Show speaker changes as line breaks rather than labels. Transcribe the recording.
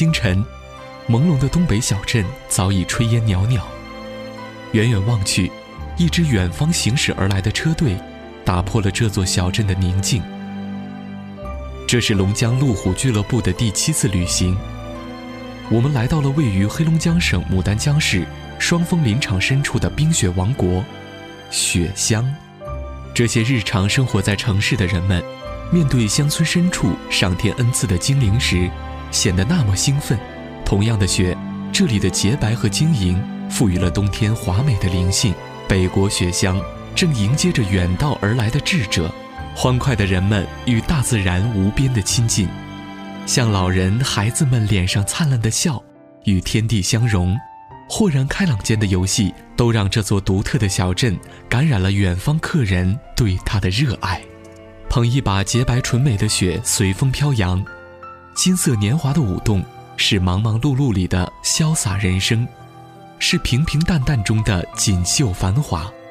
清晨，朦胧的东北小镇早已炊烟袅袅。远远望去，一支远方行驶而来的车队打破了这座小镇的宁静。这是龙江路虎俱乐部的第7次旅行，我们来到了位于黑龙江省牡丹江市双峰林场深处的冰雪王国——雪乡。这些日常生活在城市的人们，面对乡村深处上天恩赐的精灵时，显得那么兴奋。同样的雪，这里的洁白和晶莹赋予了冬天华美的灵性。北国雪乡正迎接着远道而来的智者，欢快的人们与大自然无边的亲近，像老人孩子们脸上灿烂的笑，与天地相融。豁然开朗间的游戏都让这座独特的小镇感染了远方客人对它的热爱。捧一把洁白纯美的雪随风飘扬，金色年华的舞动是忙忙碌碌里的潇洒人生，是平平淡淡中的锦绣繁华。